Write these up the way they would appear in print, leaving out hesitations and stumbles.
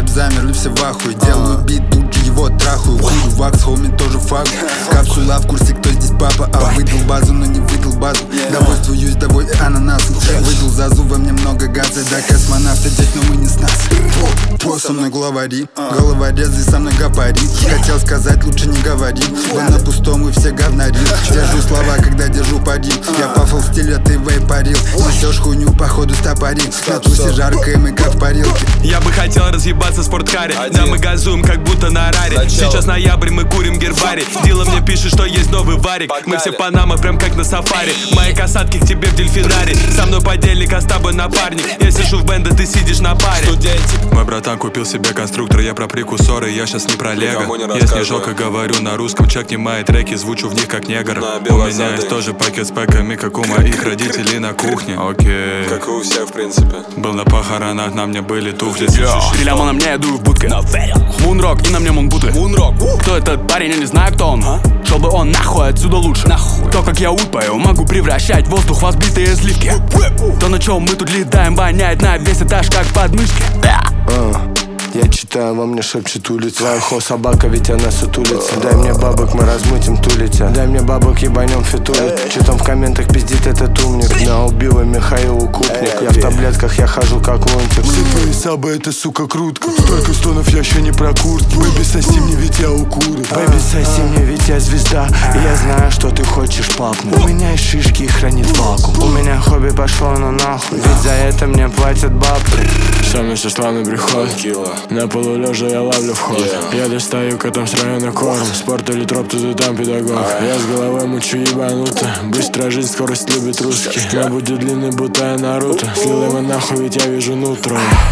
замерли все в ахуе. Делаю бит, тут же его трахаю. Курю вакс, хоми тоже факт. Капсула в курсе, кто здесь папа. А выдал базу, но не выдал базу. Довольствуюсь, довой ананасом. Выдал зазу, во мне много газа. Да, космонавты здесь, но мы не с нас. Со мной главари, головорезы со мной гапари. Хотел сказать, лучше не говори. Вы на пустом, вы все говнари. Держу слова, когда держу пари. Я пафл в стиле, ты вейпарил. Несешь хуйню, походу стопори. На тусе жарко, и мы как в парилке. Я бы хотел разъебаться в спорткаре. Да, мы газуем, как будто на раре. Сейчас ноябрь, мы курим гербарий. Дила мне пишет, что есть новый варик. Мы все в панамах, прям как на сафари. Мои касатки к тебе в дельфинаре. Со мной подельник, а с тобой напарник. Я сижу в бенде, ты сидишь на паре. Мой братан купил себе конструктор, я про прикусоры, я щас не про лего. Я снежок и говорю на русском, чекни мои треки, звучу в них как негр. У меня есть тоже пакет с пэками, как у моих родителей на кухне. Окей, как и у всех, в принципе. Был на похоронах, на мне были туфли. 3 ляма на мне, я дую в будке. Мунрок, и на мне мунбуты. Кто этот парень, я не знаю, кто он. Шел бы он нахуй отсюда лучше. То, как я утпаю, могу превращать воздух в взбитые сливки. То, на чем мы тут летаем, воняет на весь этаж, как подмышки. Я читаю, во мне шепчет улица. Твоя хо собака, ведь она сутулится. Дай мне бабок, мы размытим тулите. Дай мне бабок, ебанем фитулит. Че там в комментах пиздит этот умник? На убила Михаил Укупник. Я в таблетках, я хожу как лунтик. Все твои сабы, это сука крутка. Столько стонов, я еще не про куртки. Бэби, соси мне, ведь я укурю. Бэби, соси мне, ведь я звезда. И я знаю, что ты хочешь папнуть. У меня есть шишки и хранит вакуум. У меня хобби пошло на нахуй. Ведь за это мне платят бабки. Самый со славный приход. На полу лежа я ловлю вход. Я достаю котом с района корм. Спорт или троп, тут и там педагог. Я с головой мучу ебануто. Быстрая жизнь, скорость любит русский. Я буду длинный, будто я Наруто. Слил его нахуй, ведь я вижу нутро.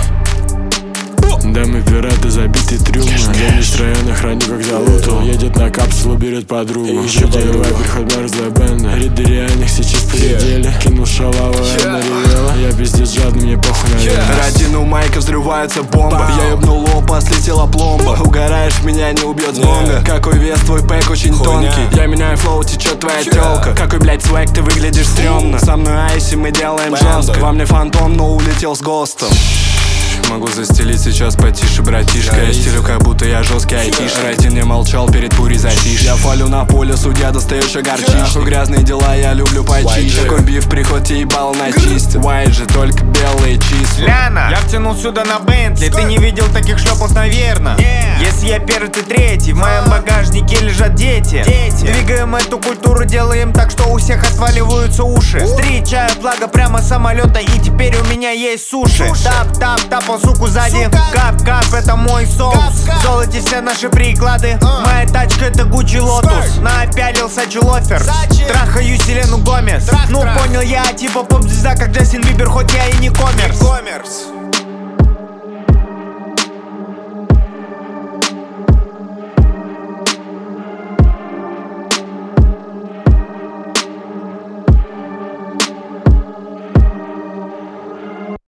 Да мы пираты, забитый трюм. Денис в районе храню как залутал. Едет на капсулу, берет подругу. Еще первый приход мерзлая бенда. Риды реальных сейчас предели. Кинул шалаву, она ревела. Я пиздец жадный, мне похуй на вес. Родина у майка, взрывается бомба. Я ебнул лопа, слетела пломба. Угораешь, меня не убьет звонга. Какой вес, твой пэк очень тонкий. Я меняю флоу, течет твоя тёлка. Какой, блядь, свэк, ты выглядишь стрёмно. Со мной айси, мы делаем жестко. Во мне фантом, но улетел с ГОСТом. Могу застелить сейчас потише, братишка. Я стилю, как будто я жесткий айтиш. Райтин не молчал, перед бурей затишь. Я фалю на поле, судья, достаешь и горчишь. Нахуй грязные дела, я люблю почище. Какой биф, приход, те ебал на чисте. White же, только белые числа. Ляна, я втянул сюда на Бентли. Ты не видел таких шлепов, наверно. Если я первый, ты третий. В моем багажнике лежат дети. Двигаем эту культуру, делаем так, что у всех отваливаются уши. Встречаю флага прямо с самолета, и теперь у меня есть суши. Тап, он суку сзади. Кап, это мой соус. В золоте все наши приклады. Моя тачка это Гуччи Лотус. Напялил Сачи Лофер. Трахаю Селену Гомес. Ну понял я, типа поп-звезда, как Джастин Бибер, хоть я и не коммерс.